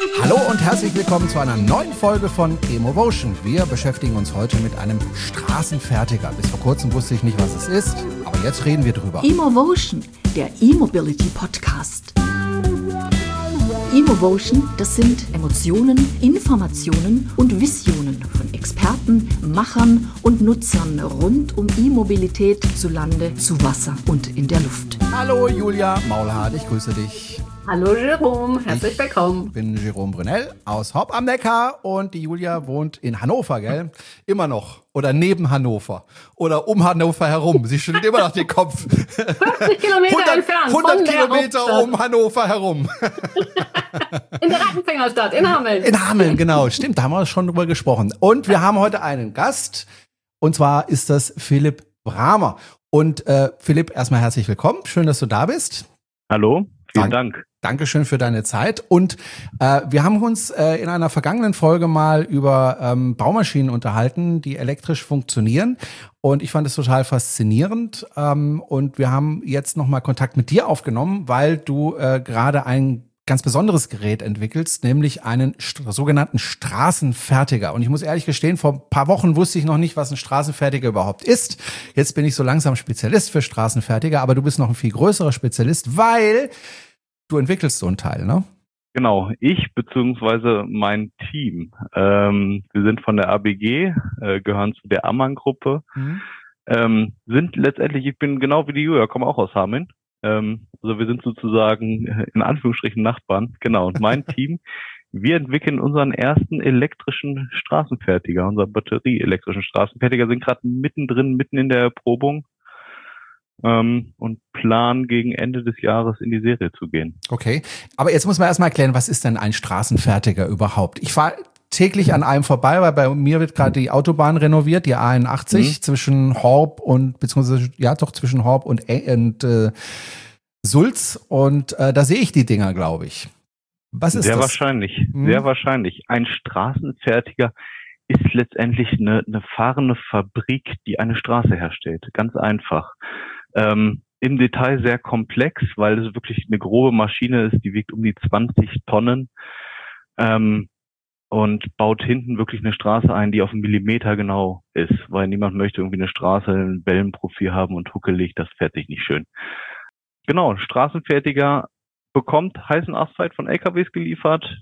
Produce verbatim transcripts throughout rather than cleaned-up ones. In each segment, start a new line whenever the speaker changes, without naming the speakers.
Hallo und herzlich willkommen zu einer neuen Folge von Emovotion. Wir beschäftigen uns heute mit einem Straßenfertiger. Bis vor kurzem wusste ich nicht, was es ist, aber jetzt reden wir drüber.
Emovotion, der E-Mobility Podcast. Emovotion, das sind Emotionen, Informationen und Visionen von Experten, Machern und Nutzern rund um E-Mobilität zu Lande, zu Wasser und in der Luft.
Hallo Julia Maulhardt, ich grüße dich.
Hallo Jerome, herzlich
Ich
willkommen.
bin Jerome Brunel aus Horb am Neckar und die Julia wohnt in Hannover, gell? Immer noch. Oder neben Hannover. Oder um Hannover herum. Sie schüttelt immer noch den Kopf.
fünfzig Kilometer
hundert,
entfernt
hundert
von der
Kilometer
Hauptstadt.
um Hannover herum.
In der Rattenfängerstadt, in Hameln.
In Hameln, genau. Stimmt, da haben wir schon drüber gesprochen. Und wir haben heute einen Gast. Und zwar ist das Philipp Bramer. Und äh, Philipp, erstmal herzlich willkommen. Schön, dass du da bist.
Hallo, vielen
Dank.
Dank.
Dankeschön für deine Zeit. Und äh, wir haben uns äh, in einer vergangenen Folge mal über ähm, Baumaschinen unterhalten, die elektrisch funktionieren. Und ich fand es total faszinierend. Ähm, und wir haben jetzt nochmal Kontakt mit dir aufgenommen, weil du äh, gerade ein ganz besonderes Gerät entwickelst, nämlich einen st- sogenannten Straßenfertiger. Und ich muss ehrlich gestehen, vor ein paar Wochen wusste ich noch nicht, was ein Straßenfertiger überhaupt ist. Jetzt bin ich so langsam Spezialist für Straßenfertiger, aber du bist noch ein viel größerer Spezialist, weil du entwickelst so ein Teil, ne?
Genau, ich beziehungsweise mein Team. Ähm, wir sind von der A B G, äh, gehören zu der Ammann-Gruppe,
Mhm.
ähm, sind letztendlich, ich bin genau wie die Julia, komme auch aus Hameln. Ähm, also wir sind sozusagen äh, in Anführungsstrichen Nachbarn. Genau, und mein Team, wir entwickeln unseren ersten elektrischen Straßenfertiger, unseren batterieelektrischen Straßenfertiger, sind gerade mittendrin, mitten in der Erprobung. Ähm, und planen gegen Ende des Jahres in die Serie zu gehen.
Okay, aber jetzt muss man erstmal erklären, was ist denn ein Straßenfertiger überhaupt? Ich fahre täglich an einem vorbei, weil bei mir wird gerade die Autobahn renoviert, die A einundachtzig
Mhm.
zwischen Horb und, beziehungsweise, ja doch, zwischen Horb und, E- und äh, Sulz und äh, da sehe ich die Dinger, glaube ich. Was ist
Sehr
das?
wahrscheinlich,
Mhm.
sehr wahrscheinlich. Ein Straßenfertiger ist letztendlich eine, eine fahrende Fabrik, die eine Straße herstellt. Ganz einfach. Ähm, im Detail sehr komplex, weil es wirklich eine grobe Maschine ist, die wiegt um die zwanzig Tonnen ähm, und baut hinten wirklich eine Straße ein, die auf einen Millimeter genau ist, weil niemand möchte irgendwie eine Straße, ein Wellenprofil haben und huckelig, das fährt sich nicht schön. Genau, ein Straßenfertiger bekommt heißen Asphalt von L K Ws geliefert.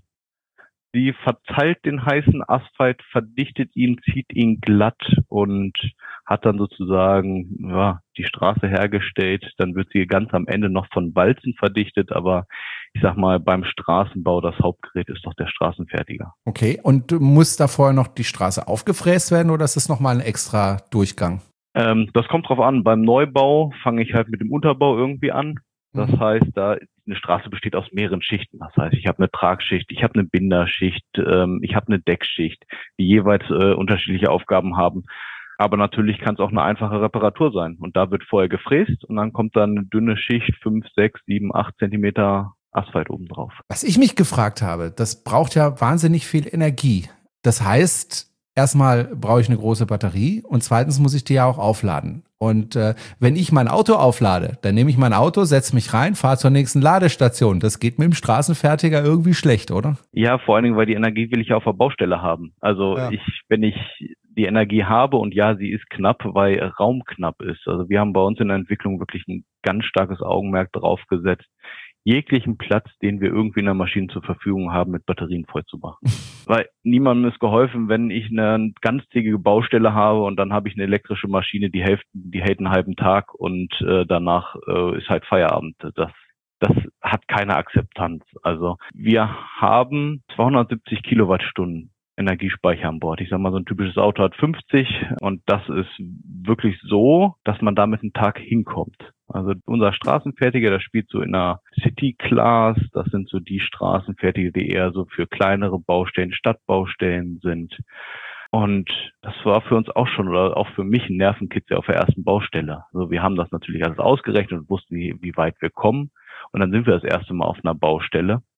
Sie verzeilt den heißen Asphalt, verdichtet ihn, zieht ihn glatt und hat dann sozusagen ja, die Straße hergestellt. Dann wird sie ganz am Ende noch von Walzen verdichtet, aber ich sag mal, beim Straßenbau, das Hauptgerät ist doch der Straßenfertiger.
Okay, und muss da vorher noch die Straße aufgefräst werden oder ist das nochmal ein extra Durchgang?
Ähm, das kommt drauf an. Beim Neubau fange ich halt mit dem Unterbau irgendwie an. Das
Mhm.
heißt, da eine Straße besteht aus mehreren Schichten. Das heißt, ich habe eine Tragschicht, ich habe eine Binderschicht, ähm, ich habe eine Deckschicht, die jeweils äh, unterschiedliche Aufgaben haben. Aber natürlich kann es auch eine einfache Reparatur sein. Und da wird vorher gefräst und dann kommt dann eine dünne Schicht, fünf, sechs, sieben, acht Zentimeter Asphalt oben drauf.
Was ich mich gefragt habe, das braucht ja wahnsinnig viel Energie. Das heißt, erstmal brauche ich eine große Batterie und zweitens muss ich die ja auch aufladen. Und äh, wenn ich mein Auto auflade, dann nehme ich mein Auto, setze mich rein, fahre zur nächsten Ladestation. Das geht mit dem Straßenfertiger irgendwie schlecht, oder?
Ja, vor allen Dingen, weil die Energie will ich ja auf der Baustelle haben. Also
Ja.
ich, wenn ich die Energie habe und ja, sie ist knapp, weil Raum knapp ist. Also wir haben bei uns in der Entwicklung wirklich ein ganz starkes Augenmerk drauf gesetzt, jeglichen Platz, den wir irgendwie in der Maschine zur Verfügung haben, mit Batterien voll zu machen. Weil niemandem ist geholfen, wenn ich eine ganztägige Baustelle habe und dann habe ich eine elektrische Maschine, die hält, die hält einen halben Tag und äh, danach äh, ist halt Feierabend. Das Das hat keine Akzeptanz. Also wir haben zweihundertsiebzig Kilowattstunden Energiespeicher an Bord. Ich sag mal, so ein typisches Auto hat fünfzig und das ist wirklich so, dass man damit einen Tag hinkommt. Also unser Straßenfertiger, das spielt so in einer City Class. Das sind so die Straßenfertiger, die eher so für kleinere Baustellen, Stadtbaustellen sind. Und das war für uns auch schon, oder auch für mich, ein Nervenkitzel auf der ersten Baustelle. Also wir haben das natürlich alles ausgerechnet und wussten, wie, wie weit wir kommen. Und dann sind wir das erste Mal auf einer Baustelle.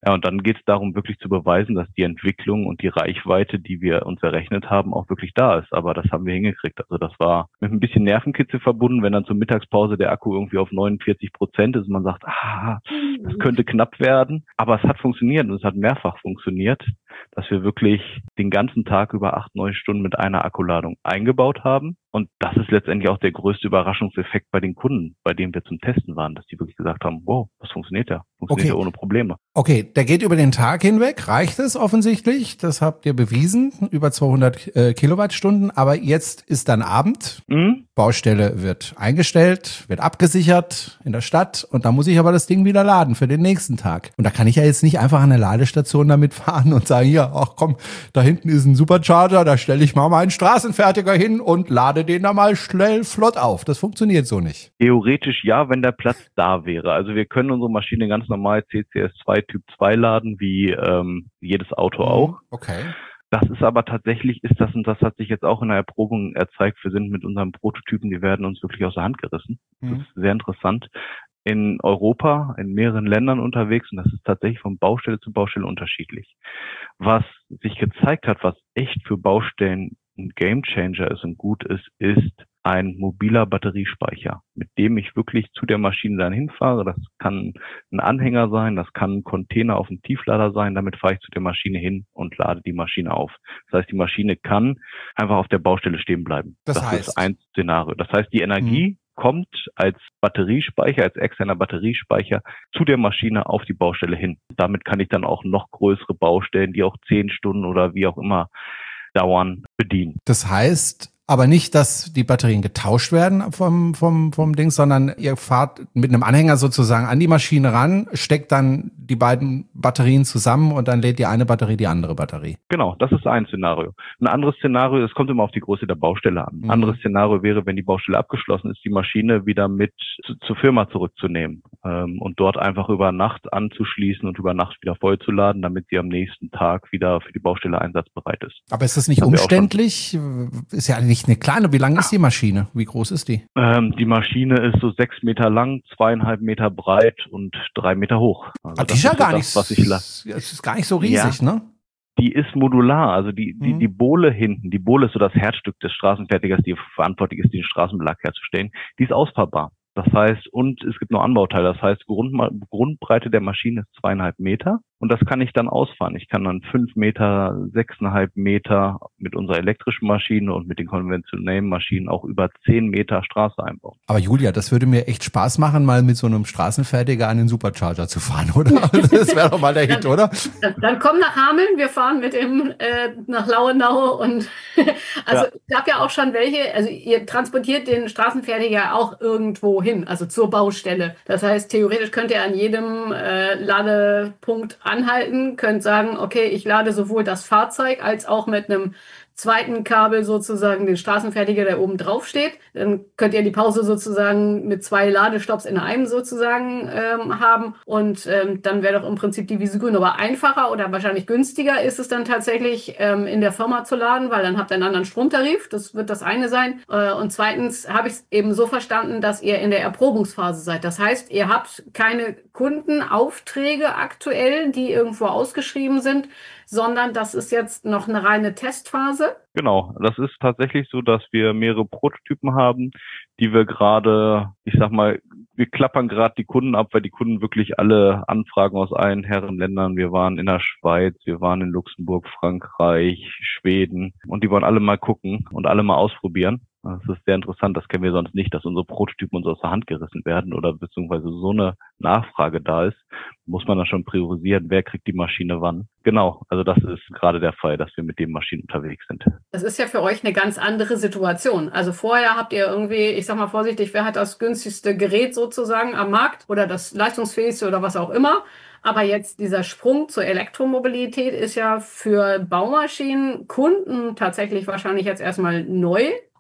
Ja, und dann geht es darum, wirklich zu beweisen, dass die Entwicklung und die Reichweite, die wir uns errechnet haben, auch wirklich da ist. Aber das haben wir hingekriegt. Also das war mit ein bisschen Nervenkitzel verbunden, wenn dann zur Mittagspause der Akku irgendwie auf neunundvierzig Prozent ist und man sagt, ah, das könnte knapp werden. Aber es hat funktioniert und es hat mehrfach funktioniert, dass wir wirklich den ganzen Tag über acht, neun Stunden mit einer Akkuladung eingebaut haben. Und das ist letztendlich auch der größte Überraschungseffekt bei den Kunden, bei denen wir zum Testen waren, dass die wirklich gesagt haben, wow, das funktioniert ja. Funktioniert
Okay.
ja ohne Probleme.
Okay, der geht über den Tag hinweg, reicht es offensichtlich, das habt ihr bewiesen, über zweihundert äh, Kilowattstunden, aber jetzt ist dann Abend,
Mhm.
Baustelle wird eingestellt, wird abgesichert in der Stadt und da muss ich aber das Ding wieder laden für den nächsten Tag. Und da kann ich ja jetzt nicht einfach an eine Ladestation damit fahren und sagen, hier, ach komm, da hinten ist ein Supercharger, da stelle ich mal meinen Straßenfertiger hin und lade den da mal schnell flott auf. Das funktioniert so nicht.
Theoretisch ja, wenn der Platz da wäre. Also wir können unsere Maschine ganz normal C C S zwei Typ zwei laden, wie ähm, jedes Auto auch.
Okay.
Das ist aber tatsächlich, ist das, und das hat sich jetzt auch in der Erprobung erzeigt, wir sind mit unseren Prototypen, die werden uns wirklich aus der Hand gerissen. Das
Mhm.
ist sehr interessant. In Europa, in mehreren Ländern unterwegs, und das ist tatsächlich von Baustelle zu Baustelle unterschiedlich. Was sich gezeigt hat, was echt für Baustellen ein Gamechanger ist und gut ist, ist ein mobiler Batteriespeicher, mit dem ich wirklich zu der Maschine dann hinfahre. Das kann ein Anhänger sein, das kann ein Container auf dem Tieflader sein. Damit fahre ich zu der Maschine hin und lade die Maschine auf. Das heißt, die Maschine kann einfach auf der Baustelle stehen bleiben.
Das
Das
heißt?
ist ein Szenario. Das heißt, die Energie kommt als Batteriespeicher, als externer Batteriespeicher zu der Maschine auf die Baustelle hin. Damit kann ich dann auch noch größere Baustellen, die auch zehn Stunden oder wie auch immer dauern, bedienen.
Das heißt aber nicht, dass die Batterien getauscht werden vom, vom, vom Ding, sondern ihr fahrt mit einem Anhänger sozusagen an die Maschine ran, steckt dann die beiden Batterien zusammen und dann lädt die eine Batterie die andere Batterie.
Genau, das ist ein Szenario. Ein anderes Szenario, es kommt immer auf die Größe der Baustelle an. Ein
Mhm.
anderes Szenario wäre, wenn die Baustelle abgeschlossen ist, die Maschine wieder mit zu, zur Firma zurückzunehmen ähm, und dort einfach über Nacht anzuschließen und über Nacht wieder vollzuladen, damit sie am nächsten Tag wieder für die Baustelle einsatzbereit ist.
Aber ist das nicht
Haben wir auch schon.
umständlich? Ist ja nicht eine kleine. Wie lang ist die Maschine? Wie groß ist die?
Ähm, die Maschine ist so sechs Meter lang, zweieinhalb Meter breit und drei Meter hoch. Also
Ah, die
das
ist ja
so
gar
das,
nicht,
was ich la-
es ist gar nicht so riesig, ne?
Die ist modular, also die, die,
Mhm.
die Bohle hinten, die Bohle ist so das Herzstück des Straßenfertigers, die verantwortlich ist, den Straßenbelag herzustellen. Die ist ausfahrbar. Das heißt, und es gibt noch Anbauteile. Das heißt, Grund, Grundbreite der Maschine ist zweieinhalb Meter. Und das kann ich dann ausfahren. Ich kann dann fünf Meter, sechseinhalb Meter mit unserer elektrischen Maschine und mit den konventionellen Maschinen auch über zehn Meter Straße einbauen.
Aber Julia, das würde mir echt Spaß machen, mal mit so einem Straßenfertiger an den Supercharger zu fahren, oder? Das wäre doch mal der Hit, oder?
Dann, dann komm nach Hameln, wir fahren mit dem äh, nach Lauenau und also
Ja.
es gab ja auch schon welche, also ihr transportiert den Straßenfertiger auch irgendwo hin, also zur Baustelle. Das heißt, theoretisch könnt ihr an jedem äh, Ladepunkt anhalten, könnt sagen, okay, ich lade sowohl das Fahrzeug als auch mit einem zweiten Kabel sozusagen den Straßenfertiger, der oben drauf steht. Dann könnt ihr die Pause sozusagen mit zwei Ladestopps in einem sozusagen ähm, haben und ähm, dann wäre doch im Prinzip die Wiese grün. Aber einfacher oder wahrscheinlich günstiger ist es dann tatsächlich ähm, in der Firma zu laden, weil dann habt ihr einen anderen Stromtarif. Das wird das eine sein. Äh, und zweitens habe ich es eben so verstanden, dass ihr in der Erprobungsphase seid. Das heißt, ihr habt keine Kundenaufträge aktuell, die irgendwo ausgeschrieben sind, sondern das ist jetzt noch eine reine Testphase.
Genau, das ist tatsächlich so, dass wir mehrere Prototypen haben, die wir gerade, ich sag mal, wir klappern gerade die Kunden ab, weil die Kunden wirklich alle Anfragen aus allen Herrenländern, wir waren in der Schweiz, wir waren in Luxemburg, Frankreich, Schweden und die wollen alle mal gucken und alle mal ausprobieren. Das ist sehr interessant, das kennen wir sonst nicht, dass unsere Prototypen uns aus der Hand gerissen werden oder beziehungsweise so eine Nachfrage da ist, muss man dann schon priorisieren, wer kriegt die Maschine wann. Genau, also das ist gerade der Fall, dass wir mit den Maschinen unterwegs sind.
Das ist ja für euch eine ganz andere Situation. Also vorher habt ihr irgendwie, ich sag mal vorsichtig, wer hat das günstigste Gerät sozusagen am Markt oder das leistungsfähigste oder was auch immer. Aber jetzt dieser Sprung zur Elektromobilität ist ja für Baumaschinenkunden tatsächlich wahrscheinlich jetzt erstmal neu.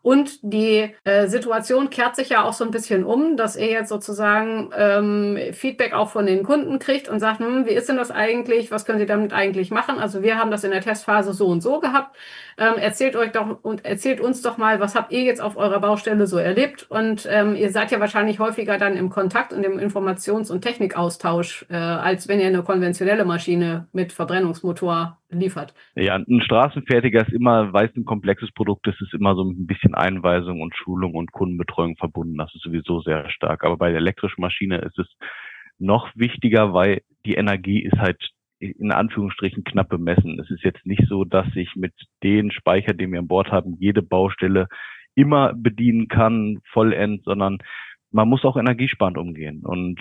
Und die äh, Situation kehrt sich ja auch so ein bisschen um, dass ihr jetzt sozusagen ähm, Feedback auch von den Kunden kriegt und sagt, hm, wie ist denn das eigentlich? Was können Sie damit eigentlich machen? Also wir haben das in der Testphase so und so gehabt. Ähm, erzählt euch doch und erzählt uns doch mal, was habt ihr jetzt auf eurer Baustelle so erlebt? Und ähm, ihr seid ja wahrscheinlich häufiger dann im Kontakt und im Informations- und Technikaustausch, äh, als wenn ihr eine konventionelle Maschine mit Verbrennungsmotor liefert.
Ja, ein Straßenfertiger ist immer, weil es ein komplexes Produkt ist, ist immer so ein bisschen Einweisung und Schulung und Kundenbetreuung verbunden. Das ist sowieso sehr stark. Aber bei der elektrischen Maschine ist es noch wichtiger, weil die Energie ist halt in Anführungsstrichen knapp bemessen. Es ist jetzt nicht so, dass ich mit den Speicher, den wir an Bord haben, jede Baustelle immer bedienen kann, vollends, sondern man muss auch energiesparend umgehen. Und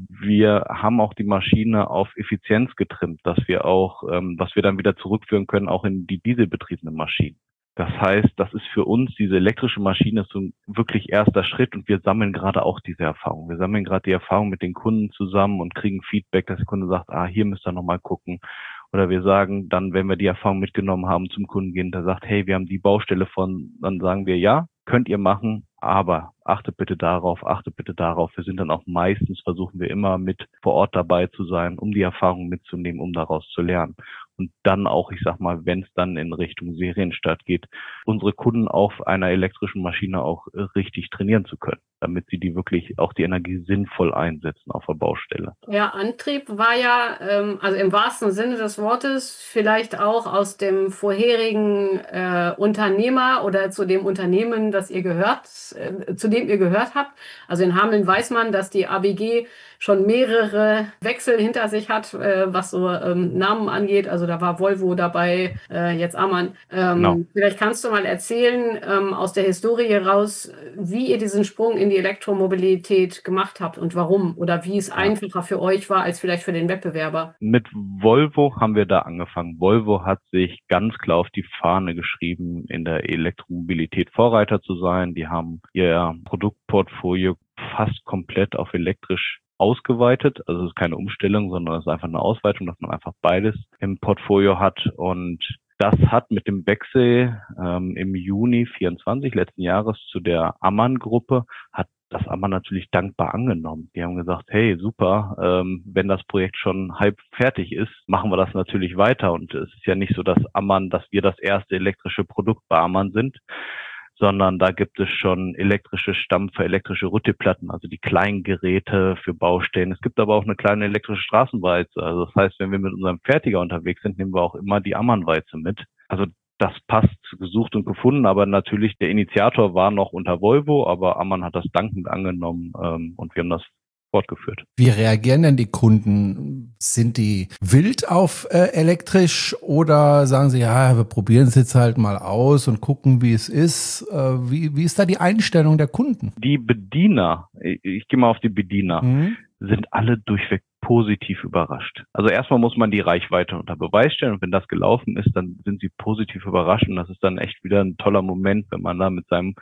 wir haben auch die Maschine auf Effizienz getrimmt, dass wir auch, ähm, was wir dann wieder zurückführen können, auch in die dieselbetriebenen Maschinen. Das heißt, das ist für uns, diese elektrische Maschine, so ein wirklich erster Schritt und wir sammeln gerade auch diese Erfahrung. Wir sammeln gerade die Erfahrung mit den Kunden zusammen und kriegen Feedback, dass der Kunde sagt, ah, hier müsst ihr nochmal gucken. Oder wir sagen dann, wenn wir die Erfahrung mitgenommen haben, zum Kunden gehen, der sagt, hey, wir haben die Baustelle von, dann sagen wir, ja, könnt ihr machen, aber achtet bitte darauf, achtet bitte darauf. Wir sind dann auch meistens, versuchen wir immer mit vor Ort dabei zu sein, um die Erfahrung mitzunehmen, um daraus zu lernen. Und dann auch, ich sag mal, wenn es dann in Richtung Serienstart geht, unsere Kunden auf einer elektrischen Maschine auch richtig trainieren zu können, damit sie die wirklich auch die Energie sinnvoll einsetzen auf der Baustelle.
Ja, Antrieb war ja, ähm, also im wahrsten Sinne des Wortes, vielleicht auch aus dem vorherigen äh, Unternehmer oder zu dem Unternehmen, das ihr gehört, äh, zu dem ihr gehört habt. Also in Hameln weiß man, dass die A B G schon mehrere Wechsel hinter sich hat, äh, was so ähm, Namen angeht. Also da war Volvo dabei, äh, jetzt Ammann. Ähm, genau. Vielleicht kannst du mal erzählen, ähm, aus der Historie raus, wie ihr diesen Sprung in die Elektromobilität gemacht habt und warum oder wie es ja. einfacher für euch war als vielleicht für den Wettbewerber.
Mit Volvo haben wir da angefangen. Volvo hat sich ganz klar auf die Fahne geschrieben, in der Elektromobilität Vorreiter zu sein. Die haben ihr Produktportfolio fast komplett auf elektrisch ausgeweitet. Also es ist keine Umstellung, sondern es ist einfach eine Ausweitung, dass man einfach beides im Portfolio hat. Und das hat mit dem Wechsel ähm, im Juni vierundzwanzig letzten Jahres zu der Ammann-Gruppe, hat das Ammann natürlich dankbar angenommen. Die haben gesagt, hey, super, ähm, wenn das Projekt schon halb fertig ist, machen wir das natürlich weiter. Und es ist ja nicht so, dass Ammann, dass wir das erste elektrische Produkt bei Ammann sind, sondern da gibt es schon elektrische Stampfer, elektrische Rüttelplatten, also die kleinen Geräte für Baustellen. Es gibt aber auch eine kleine elektrische Straßenwalze. Also das heißt, wenn wir mit unserem Fertiger unterwegs sind, nehmen wir auch immer die Ammann-Walze mit. Also das passt, gesucht und gefunden, aber natürlich der Initiator war noch unter Volvo, aber Ammann hat das dankend angenommen ähm, und wir haben das fortgeführt.
Wie reagieren denn die Kunden? Sind die wild auf äh, elektrisch oder sagen sie, ja, wir probieren es jetzt halt mal aus und gucken, wie es ist? Äh, wie, wie ist da die Einstellung der Kunden?
Die Bediener, ich, ich gehe mal auf die Bediener, mhm. sind alle durchweg positiv überrascht. Also erstmal muss man die Reichweite unter Beweis stellen und wenn das gelaufen ist, dann sind sie positiv überrascht und das ist dann echt wieder ein toller Moment, wenn man da mit seinem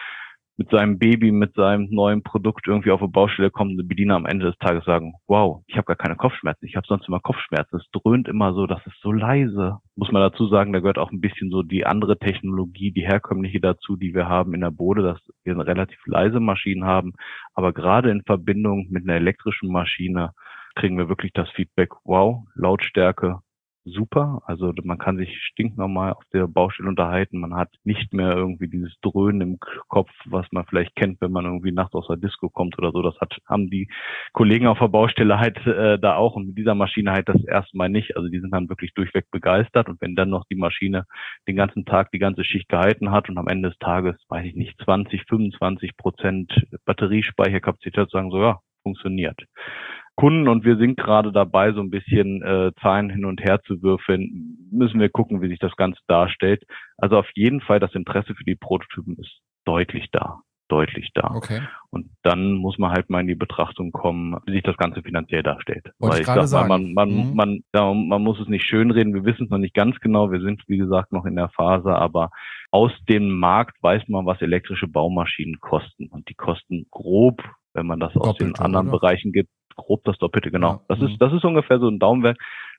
mit seinem Baby, mit seinem neuen Produkt irgendwie auf eine Baustelle kommt und die Bediener am Ende des Tages sagen, wow, ich habe gar keine Kopfschmerzen, ich habe sonst immer Kopfschmerzen. Es dröhnt immer so, das ist so leise. Muss man dazu sagen, da gehört auch ein bisschen so die andere Technologie, die herkömmliche dazu, die wir haben in der Bode, dass wir relativ leise Maschinen haben. Aber gerade in Verbindung mit einer elektrischen Maschine kriegen wir wirklich das Feedback, wow, Lautstärke, super. Also man kann sich stinknormal auf der Baustelle unterhalten. Man hat nicht mehr irgendwie dieses Dröhnen im Kopf, was man vielleicht kennt, wenn man irgendwie nachts aus der Disco kommt oder so. Das hat haben die Kollegen auf der Baustelle halt äh, da auch und mit dieser Maschine halt das erste Mal nicht. Also die sind dann wirklich durchweg begeistert und wenn dann noch die Maschine den ganzen Tag die ganze Schicht gehalten hat und am Ende des Tages, weiß ich nicht, zwanzig, fünfundzwanzig Prozent Batteriespeicherkapazität, sagen so, ja, funktioniert. Kunden und wir sind gerade dabei, so ein bisschen äh, Zahlen hin und her zu würfeln, müssen wir gucken, wie sich das Ganze darstellt. Also auf jeden Fall das Interesse für die Prototypen ist deutlich da, deutlich da.
Okay.
Und dann muss man halt mal in die Betrachtung kommen, wie sich das Ganze finanziell darstellt.
Wollte
Weil
ich
ich
gerade
sag mal,
sagen.
man, man,
Mhm.
man, ja, man muss es nicht schönreden, wir wissen es noch nicht ganz genau, wir sind wie gesagt noch in der Phase, aber aus dem Markt weiß man, was elektrische Baumaschinen kosten. Und die kosten grob, wenn man das aus
Doppelte,
den anderen
oder?
Bereichen gibt, grob das Doppelte, genau.
Ja.
Das
Mhm.
ist, das ist ungefähr so ein Daumenwerk. Das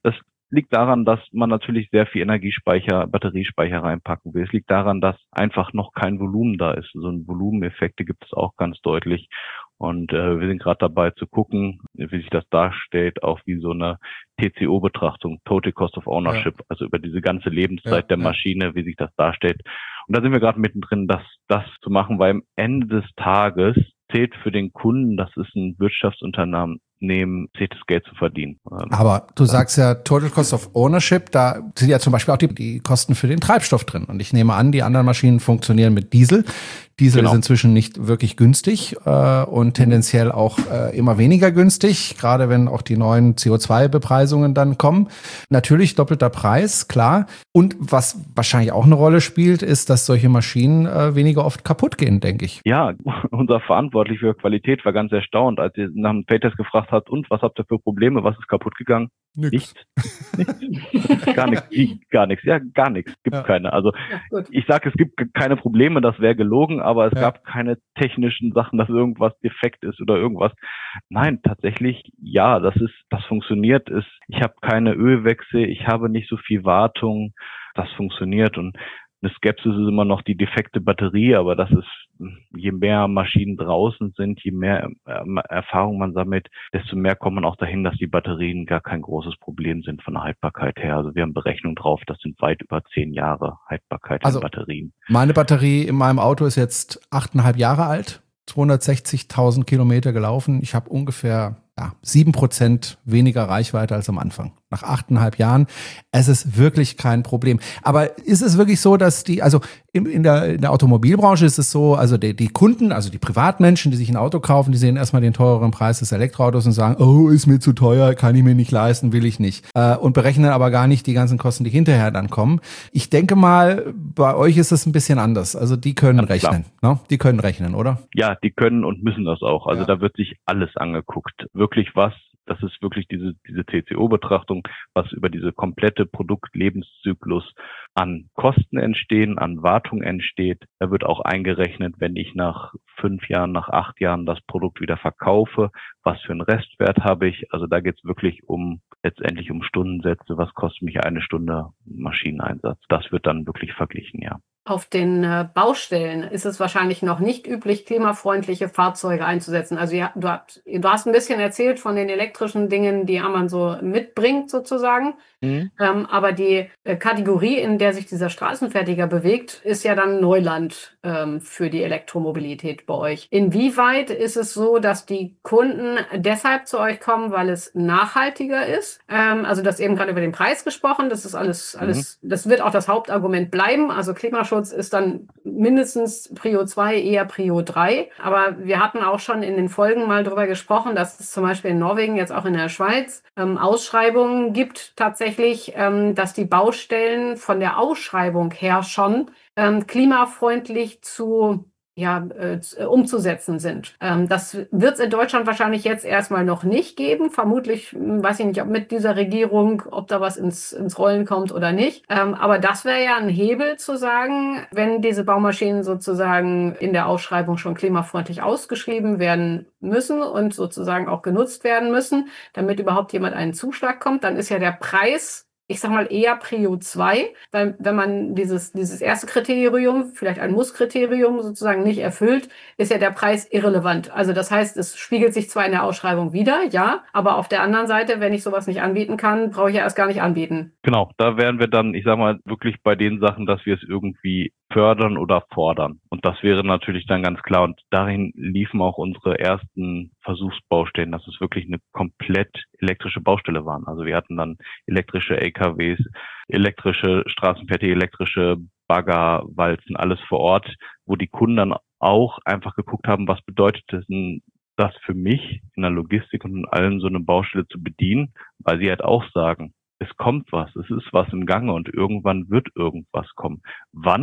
liegt daran, dass man natürlich sehr viel Energiespeicher, Batteriespeicher reinpacken will. Es liegt daran, dass einfach noch kein Volumen da ist. So ein Volumeneffekte gibt es auch ganz deutlich. Und äh, wir sind gerade dabei zu gucken, wie sich das darstellt, auch wie so eine T C O-Betrachtung, Total Cost of Ownership, ja. Also über diese ganze Lebenszeit ja, der Maschine, ja. Wie sich das darstellt. Und da sind wir gerade mittendrin, das, das zu machen, weil am Ende des Tages zählt für den Kunden, das ist ein Wirtschaftsunternehmen, nehmen, zählt das Geld zu verdienen.
Aber du sagst ja Total Cost of Ownership, da sind ja zum Beispiel auch die, die Kosten für den Treibstoff drin. Und ich nehme an, die anderen Maschinen funktionieren mit Diesel. Diesel genau. ist inzwischen nicht wirklich günstig äh, und tendenziell auch äh, immer weniger günstig, gerade wenn auch die neuen C O zwei Bepreisungen dann kommen. Natürlich doppelter Preis, klar. Und was wahrscheinlich auch eine Rolle spielt, ist, dass solche Maschinen äh, weniger oft kaputt gehen, denke ich.
Ja, unser Verantwortlicher für Qualität war ganz erstaunt, als er nach dem Feldtest gefragt hat, und was habt ihr für Probleme, was ist kaputt gegangen?
Nichts.
Nichts. Nichts. Gar nichts. Gar nichts. Ja, gar nichts. Gibt ja. keine. Also ja, ich sage, es gibt keine Probleme, das wäre gelogen, aber es ja. gab keine technischen Sachen, dass irgendwas defekt ist oder irgendwas. Nein, tatsächlich, ja, das ist, das funktioniert. Ist, ich habe keine Ölwechsel, ich habe nicht so viel Wartung, das funktioniert. Und eine Skepsis ist immer noch die defekte Batterie, aber das ist, je mehr Maschinen draußen sind, je mehr Erfahrung man sammelt, desto mehr kommt man auch dahin, dass die Batterien gar kein großes Problem sind von der Haltbarkeit her. Also wir haben Berechnungen drauf, das sind weit über zehn Jahre Haltbarkeit
also
an Batterien.
Meine Batterie in meinem Auto ist jetzt achteinhalb Jahre alt, zweihundertsechzigtausend Kilometer gelaufen. Ich habe ungefähr ja, sieben Prozent weniger Reichweite als am Anfang. Nach achteinhalb Jahren. Es ist wirklich kein Problem. Aber ist es wirklich so, dass die, also in, in, der, in der Automobilbranche ist es so, also die, die Kunden, also die Privatmenschen, die sich ein Auto kaufen, die sehen erstmal den teureren Preis des Elektroautos und sagen, oh, ist mir zu teuer, kann ich mir nicht leisten, will ich nicht. Äh, und berechnen aber gar nicht die ganzen Kosten, die hinterher dann kommen. Ich denke mal, bei euch ist es ein bisschen anders. Also die können ja, rechnen. Ne? Die können rechnen, oder?
Ja, die können und müssen das auch. Also
ja.
da wird sich alles angeguckt. Wirklich was. Das ist wirklich diese, diese T C O-Betrachtung, was über diese komplette Produktlebenszyklus an Kosten entstehen, an Wartung entsteht. Da wird auch eingerechnet, wenn ich nach fünf Jahren, nach acht Jahren das Produkt wieder verkaufe, was für einen Restwert habe ich. Also da geht es wirklich um, letztendlich um Stundensätze. Was kostet mich eine Stunde Maschineneinsatz? Das wird dann wirklich verglichen, ja.
Auf den äh, Baustellen ist es wahrscheinlich noch nicht üblich, klimafreundliche Fahrzeuge einzusetzen. Also ja, du, hast, du hast ein bisschen erzählt von den elektrischen Dingen, die man so mitbringt sozusagen. Mhm. Ähm, aber die äh, Kategorie, in der sich dieser Straßenfertiger bewegt, ist ja dann Neuland ähm, für die Elektromobilität bei euch. Inwieweit ist es so, dass die Kunden deshalb zu euch kommen, weil es nachhaltiger ist? Ähm, also das eben gerade über den Preis gesprochen, das ist alles, alles, mhm. das wird auch das Hauptargument bleiben. Also Klimaschutz ist dann mindestens Prio zwei, eher Prio drei. Aber wir hatten auch schon in den Folgen mal drüber gesprochen, dass es zum Beispiel in Norwegen, jetzt auch in der Schweiz, ähm, Ausschreibungen gibt tatsächlich, ähm, dass die Baustellen von der Ausschreibung her schon ähm, klimafreundlich zu ja, äh, umzusetzen sind. Ähm, das wird es in Deutschland wahrscheinlich jetzt erstmal noch nicht geben. Vermutlich, weiß ich nicht, ob mit dieser Regierung, ob da was ins, ins Rollen kommt oder nicht. Ähm, aber das wäre ja ein Hebel zu sagen, wenn diese Baumaschinen sozusagen in der Ausschreibung schon klimafreundlich ausgeschrieben werden müssen und sozusagen auch genutzt werden müssen, damit überhaupt jemand einen Zuschlag kommt, dann ist ja der Preis, ich sag mal, eher Prio zwei, weil wenn man dieses, dieses erste Kriterium, vielleicht ein Muss-Kriterium sozusagen nicht erfüllt, ist ja der Preis irrelevant. Also das heißt, es spiegelt sich zwar in der Ausschreibung wider, ja, aber auf der anderen Seite, wenn ich sowas nicht anbieten kann, brauche ich ja erst gar nicht anbieten.
Genau, da wären wir dann, ich sag mal, wirklich bei den Sachen, dass wir es irgendwie fördern oder fordern. Und das wäre natürlich dann ganz klar. Und dahin liefen auch unsere ersten Versuchsbaustellen, dass es wirklich eine komplett elektrische Baustelle waren. Also wir hatten dann elektrische L K Ws, elektrische Straßenfertige, elektrische Bagger, Walzen, alles vor Ort, wo die Kunden dann auch einfach geguckt haben, was bedeutet das denn das für mich in der Logistik und in allem so eine Baustelle zu bedienen, weil sie halt auch sagen, es kommt was, es ist was im Gange und irgendwann wird irgendwas kommen. Wann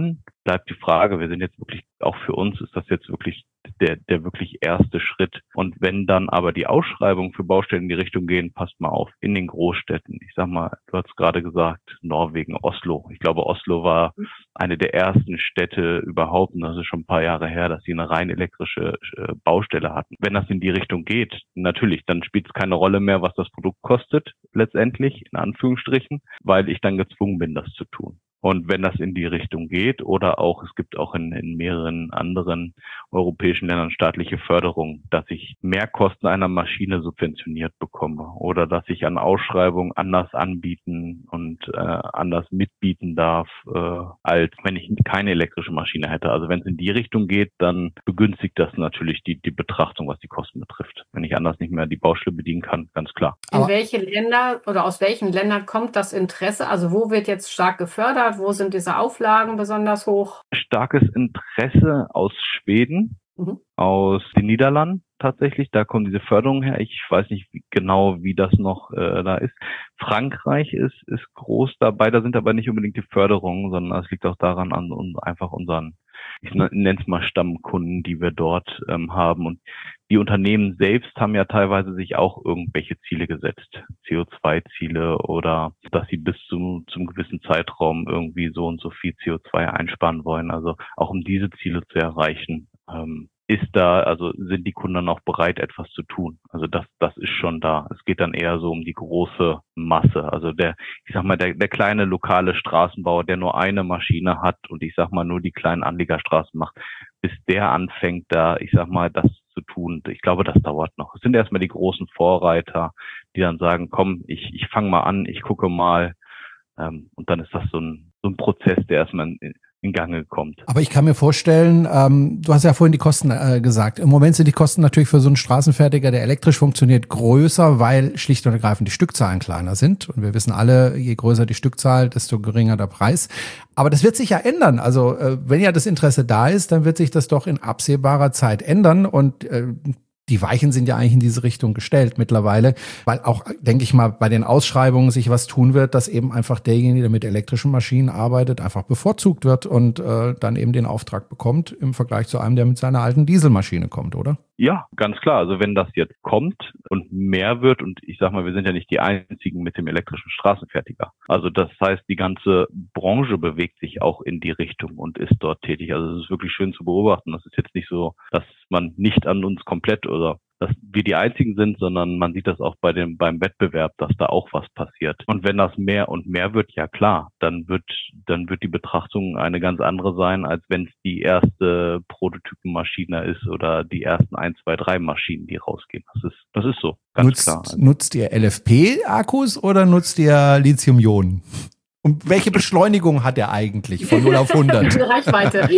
bleibt die Frage, wir sind jetzt wirklich, auch für uns ist das jetzt wirklich der, der wirklich erste Schritt. Und wenn dann aber die Ausschreibungen für Baustellen in die Richtung gehen, passt mal auf, in den Großstädten, ich sag mal, du hast gerade gesagt, Norwegen, Oslo. Ich glaube, Oslo war eine der ersten Städte überhaupt, und das ist schon ein paar Jahre her, dass sie eine rein elektrische äh, Baustelle hatten. Wenn das in die Richtung geht, natürlich, dann spielt es keine Rolle mehr, was das Produkt kostet, letztendlich, in Anführungsstrichen, weil ich dann gezwungen bin, das zu tun. Und wenn das in die Richtung geht oder auch, es gibt auch in, in mehreren anderen europäischen Ländern staatliche Förderung, dass ich Mehrkosten einer Maschine subventioniert bekomme oder dass ich an Ausschreibungen anders anbieten und äh, anders mitbieten darf, äh, als wenn ich keine elektrische Maschine hätte. Also wenn es in die Richtung geht, dann begünstigt das natürlich die, die Betrachtung, was die Kosten betrifft. Wenn ich anders nicht mehr die Baustelle bedienen kann, ganz klar.
In welche Länder oder aus welchen Ländern kommt das Interesse? Also wo wird jetzt stark gefördert? Wo sind diese Auflagen besonders hoch?
Starkes Interesse aus Schweden, mhm. aus den Niederlanden tatsächlich. Da kommt diese Förderung her. Ich weiß nicht wie, genau, wie das noch äh, da ist. Frankreich ist ist groß dabei. Da sind aber nicht unbedingt die Förderungen, sondern es liegt auch daran an uns, einfach unseren, ich nenne es mal Stammkunden, die wir dort ähm, haben. Und die Unternehmen selbst haben ja teilweise sich auch irgendwelche Ziele gesetzt, C O zwei Ziele oder dass sie bis zu zum gewissen Zeitraum irgendwie so und so viel C O zwei einsparen wollen. Also auch um diese Ziele zu erreichen, ähm, ist da, also sind die Kunden dann auch bereit, etwas zu tun. Also das, das ist schon da. Es geht dann eher so um die große Masse. Also der, ich sag mal, der, der kleine lokale Straßenbauer, der nur eine Maschine hat und ich sag mal nur die kleinen Anliegerstraßen macht, bis der anfängt da, ich sag mal, das zu tun. Ich glaube, das dauert noch. Es sind erstmal die großen Vorreiter, die dann sagen, komm, ich, ich fange mal an, ich gucke mal. Ähm, und dann ist das so ein, so ein Prozess, der erstmal in, in Gange kommt.
Aber ich kann mir vorstellen, ähm, du hast ja vorhin die Kosten äh, gesagt. Im Moment sind die Kosten natürlich für so einen Straßenfertiger, der elektrisch funktioniert, größer, weil schlicht und ergreifend die Stückzahlen kleiner sind. Und wir wissen alle, je größer die Stückzahl, desto geringer der Preis. Aber das wird sich ja ändern. Also äh, wenn ja das Interesse da ist, dann wird sich das doch in absehbarer Zeit ändern. Und äh, die Weichen sind ja eigentlich in diese Richtung gestellt mittlerweile, weil auch, denke ich mal, bei den Ausschreibungen sich was tun wird, dass eben einfach derjenige, der mit elektrischen Maschinen arbeitet, einfach bevorzugt wird und äh, dann eben den Auftrag bekommt im Vergleich zu einem, der mit seiner alten Dieselmaschine kommt, oder?
Ja, ganz klar. Also wenn das jetzt kommt und mehr wird, und ich sag mal, wir sind ja nicht die einzigen mit dem elektrischen Straßenfertiger. Also das heißt, die ganze Branche bewegt sich auch in die Richtung und ist dort tätig. Also es ist wirklich schön zu beobachten. Das ist jetzt nicht so, dass man nicht an uns komplett oder dass wir die einzigen sind, sondern man sieht das auch bei dem beim Wettbewerb, dass da auch was passiert. Und wenn das mehr und mehr wird, ja klar, dann wird dann wird die Betrachtung eine ganz andere sein, als wenn es die erste Prototypenmaschine ist oder die ersten ein, zwei, drei Maschinen, die rausgehen. Das ist das ist so, ganz
nutzt,
klar.
Nutzt ihr L F P-Akkus oder nutzt ihr Lithium-Ionen? Und welche Beschleunigung hat er eigentlich von null auf hundert?
Die Reichweite.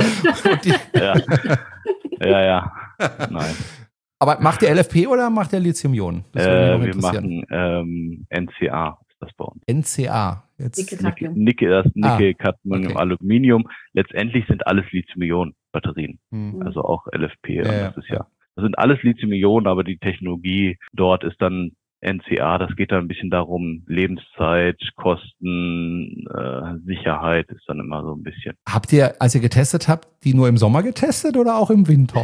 ja. ja, ja, nein.
Aber macht ihr L F P oder macht ihr Lithium-Ionen?
Äh, wir machen ähm, N C A, ist das bei uns.
N C A. Jetzt
Nickel-Cadmium.
Nickel, das Nickel, ah, Cadmium,
okay.
Aluminium. Letztendlich sind alles Lithium-Ionen-Batterien. Hm. Also auch L F P.
Ja,
das ist ja, das sind alles Lithium-Ionen, aber die Technologie dort ist dann N C A. Das geht dann ein bisschen darum, Lebenszeit, Kosten, äh, Sicherheit ist dann immer so ein bisschen.
Habt ihr, als ihr getestet habt, die nur im Sommer getestet oder auch im Winter?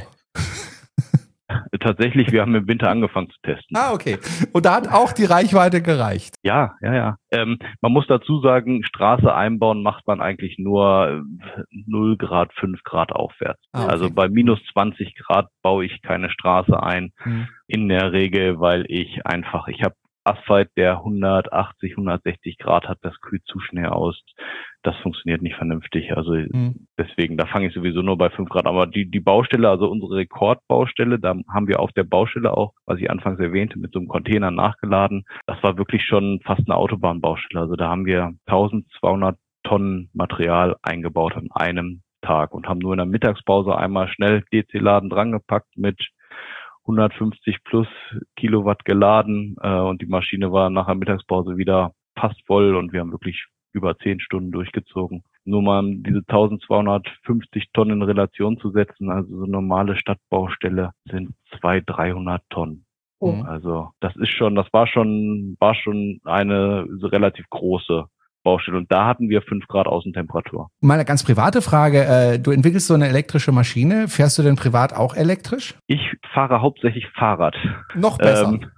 Tatsächlich, wir haben im Winter angefangen zu testen.
Ah, okay. Und da hat auch die Reichweite gereicht.
Ja, ja, ja. Ähm, man muss dazu sagen, Straße einbauen macht man eigentlich nur null Grad, fünf Grad aufwärts. Ah, okay. Also bei minus zwanzig Grad baue ich keine Straße ein. Hm. In der Regel, weil ich einfach, ich habe Asphalt, der hundertachtzig, hundertsechzig Grad hat, das kühlt zu schnell aus. Das funktioniert nicht vernünftig. Also mhm. deswegen, da fange ich sowieso nur bei fünf Grad. Aber die die Baustelle, also unsere Rekordbaustelle, da haben wir auf der Baustelle auch, was ich anfangs erwähnte, mit so einem Container nachgeladen. Das war wirklich schon fast eine Autobahnbaustelle. Also da haben wir tausendzweihundert Tonnen Material eingebaut an einem Tag und haben nur in der Mittagspause einmal schnell D C-Laden drangepackt mit hundertfünfzig plus Kilowatt geladen äh, und die Maschine war nach der Mittagspause wieder fast voll und wir haben wirklich über zehn Stunden durchgezogen. Nur mal um diese eintausendzweihundertfünfzig Tonnen in Relation zu setzen, also so eine normale Stadtbaustelle sind zweihundert, dreihundert Tonnen. Oh. Also das ist schon, das war schon, war schon eine so relativ große Baustelle. Und da hatten wir fünf Grad Außentemperatur.
Meine ganz private Frage, äh, du entwickelst so eine elektrische Maschine, fährst du denn privat auch elektrisch?
Ich fahre hauptsächlich Fahrrad.
Noch besser.
Ähm,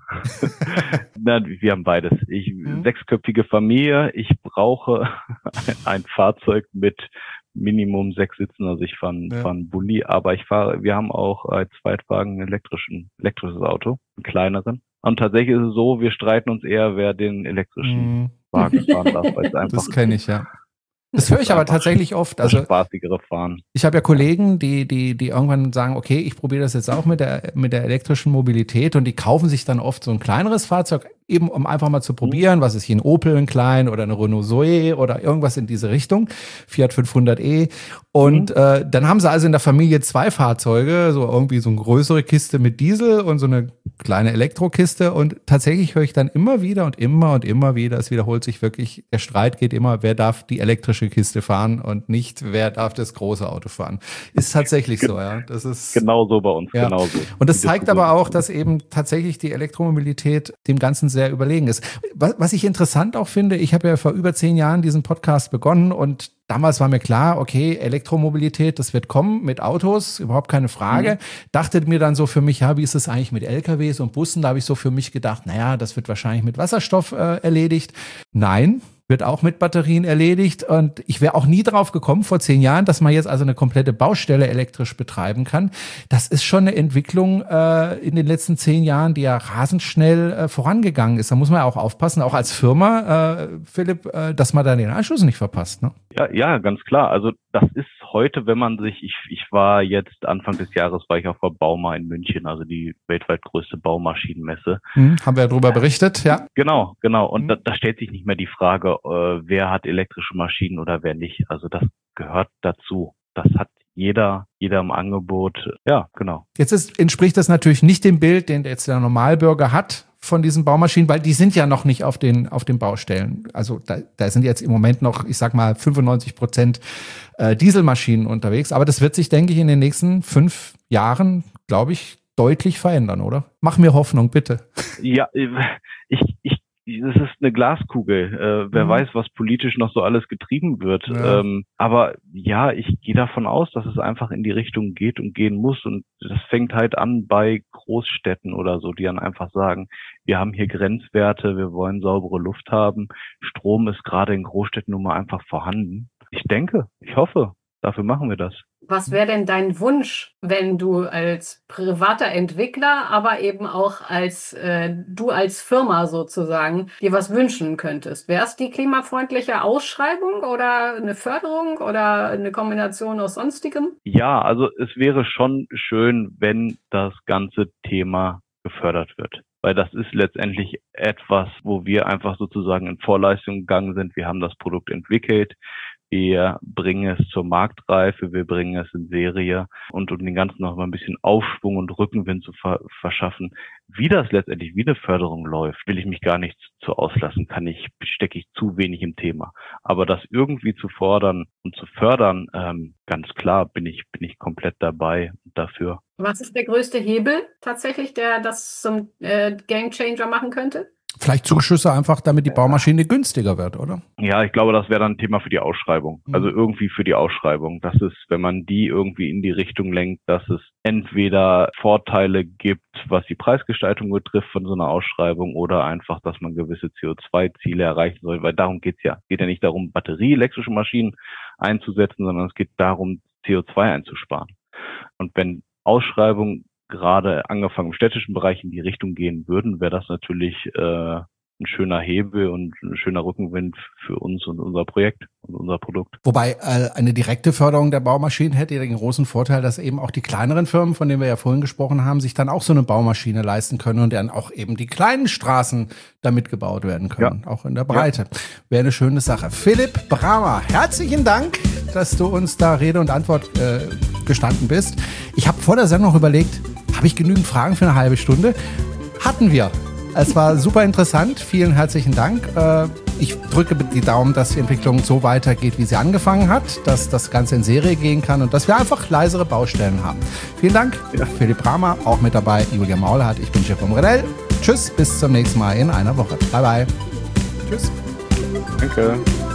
Na, wir haben beides. Ich,
Mhm.
sechsköpfige Familie, ich brauche ein Fahrzeug mit Minimum sechs Sitzen, also ich fahre
Ja.
fahr einen Bulli, aber ich fahre, wir haben auch als Zweitwagen ein elektrischen, elektrisches Auto, einen kleineren. Und tatsächlich ist es so, wir streiten uns eher, wer den elektrischen
Mhm.
Wagen fahren darf, weil es einfach
Das kenne ich, ja. Das höre ich aber tatsächlich oft.
das
Also
spaßigere Fahren.
ich habe ja Kollegen, die, die, die irgendwann sagen, okay, ich probiere das jetzt auch mit der, mit der elektrischen Mobilität und die kaufen sich dann oft so ein kleineres Fahrzeug, eben um einfach mal zu probieren, was ist hier ein Opel, ein klein oder eine Renault Zoe oder irgendwas in diese Richtung, Fiat fünfhundert e. Und
Mhm.
äh, dann haben sie also in der Familie zwei Fahrzeuge, so irgendwie so eine größere Kiste mit Diesel und so eine kleine Elektrokiste. Und tatsächlich höre ich dann immer wieder und immer und immer wieder, es wiederholt sich wirklich, der Streit geht immer, wer darf die elektrische Kiste fahren und nicht, wer darf das große Auto fahren. Ist tatsächlich so, ja. Das ist
Genau so bei uns,
Ja.
genau so.
Und das
Die
zeigt
Diskussion.
aber auch, dass eben tatsächlich die Elektromobilität dem Ganzen sehr überlegen ist. Was, was ich interessant auch finde, ich habe ja vor über zehn Jahren diesen Podcast begonnen und damals war mir klar, okay, Elektromobilität, das wird kommen mit Autos, überhaupt keine Frage.
Mhm.
Dachte mir dann so für mich, ja, wie ist es eigentlich mit L K Ws und Bussen? Da habe ich so für mich gedacht, naja, das wird wahrscheinlich mit Wasserstoff äh, erledigt. Nein. Wird auch mit Batterien erledigt und ich wäre auch nie drauf gekommen vor zehn Jahren, dass man jetzt also eine komplette Baustelle elektrisch betreiben kann. Das ist schon eine Entwicklung äh, in den letzten zehn Jahren, die ja rasend schnell äh, vorangegangen ist. Da muss man ja auch aufpassen, auch als Firma, äh, Philipp, äh, dass man da den Anschluss nicht verpasst. Ne?
Ja, ja, ganz klar. Also das ist heute, wenn man sich, ich, ich war jetzt Anfang des Jahres, war ich auf der Bauma in München, also die weltweit größte Baumaschinenmesse.
Hm, haben wir ja drüber berichtet, ja.
Genau, genau. Und
Mhm.
da, da stellt sich nicht mehr die Frage, äh, wer hat elektrische Maschinen oder wer nicht. Also das gehört dazu. Das hat jeder, jeder im Angebot. Ja, genau.
Jetzt ist, entspricht das natürlich nicht dem Bild, den jetzt der Normalbürger hat von diesen Baumaschinen, weil die sind ja noch nicht auf den, auf den Baustellen. Also da, da sind jetzt im Moment noch, ich sag mal, fünfundneunzig Prozent äh, Dieselmaschinen unterwegs. Aber das wird sich, denke ich, in den nächsten fünf Jahren, glaube ich, deutlich verändern, oder? Mach mir Hoffnung, bitte.
Ja, ich, ich, es ist eine Glaskugel. Äh, wer
Mhm.
weiß, was politisch noch so alles getrieben wird.
Ja.
Ähm, aber ja, ich gehe davon aus, dass es einfach in die Richtung geht und gehen muss. Und das fängt halt an bei Großstädten oder so, die dann einfach sagen, wir haben hier Grenzwerte, wir wollen saubere Luft haben. Strom ist gerade in Großstädten nun mal einfach vorhanden. Ich denke, ich hoffe, dafür machen wir das.
Was wäre denn dein Wunsch, wenn du als privater Entwickler, aber eben auch als äh, du als Firma sozusagen dir was wünschen könntest? Wäre es die klimafreundliche Ausschreibung oder eine Förderung oder eine Kombination aus Sonstigem?
Ja, also es wäre schon schön, wenn das ganze Thema gefördert wird. Weil das ist letztendlich etwas, wo wir einfach sozusagen in Vorleistung gegangen sind. Wir haben das Produkt entwickelt. Wir bringen es zur Marktreife, wir bringen es in Serie und um den Ganzen noch mal ein bisschen Aufschwung und Rückenwind zu ver- verschaffen. Wie das letztendlich, wie eine Förderung läuft, will ich mich gar nicht zu auslassen, kann ich, stecke ich zu wenig im Thema. Aber das irgendwie zu fordern und zu fördern, ähm, ganz klar, bin ich, bin ich komplett dabei dafür.
Was ist der größte Hebel tatsächlich, der das zum äh, Gamechanger machen könnte?
Vielleicht Zuschüsse einfach, damit die Baumaschine günstiger wird, oder?
Ja, ich glaube, das wäre dann ein Thema für die Ausschreibung.
Mhm.
Also irgendwie für die Ausschreibung. Das ist, wenn man die irgendwie in die Richtung lenkt, dass es entweder Vorteile gibt, was die Preisgestaltung betrifft von so einer Ausschreibung oder einfach, dass man gewisse C O zwei Ziele erreichen soll, weil darum geht's ja. Es geht ja nicht darum, batterieelektrische Maschinen einzusetzen, sondern es geht darum, C O zwei einzusparen. Und wenn Ausschreibungen gerade angefangen im städtischen Bereich in die Richtung gehen würden, wäre das natürlich äh, ein schöner Hebel und ein schöner Rückenwind für uns und unser Projekt und unser Produkt.
Wobei äh, eine direkte Förderung der Baumaschinen hätte ja den großen Vorteil, dass eben auch die kleineren Firmen, von denen wir ja vorhin gesprochen haben, sich dann auch so eine Baumaschine leisten können und dann auch eben die kleinen Straßen damit gebaut werden können, ja. Auch in der Breite. Ja. Wäre eine schöne Sache. Philipp Bramer, herzlichen Dank, dass du uns da Rede und Antwort äh, gestanden bist. Ich habe vor der Sendung überlegt, habe ich genügend Fragen für eine halbe Stunde? Hatten wir. Es war super interessant. Vielen herzlichen Dank. Ich drücke die Daumen, dass die Entwicklung so weitergeht, wie sie angefangen hat, dass das Ganze in Serie gehen kann und dass wir einfach leisere Baustellen haben. Vielen Dank. Ja. Philipp Bramer, auch mit dabei. Julia Maulhardt. Ich bin Jérôme Redel. Tschüss, bis zum nächsten Mal in einer Woche. Bye, bye. Tschüss.
Danke.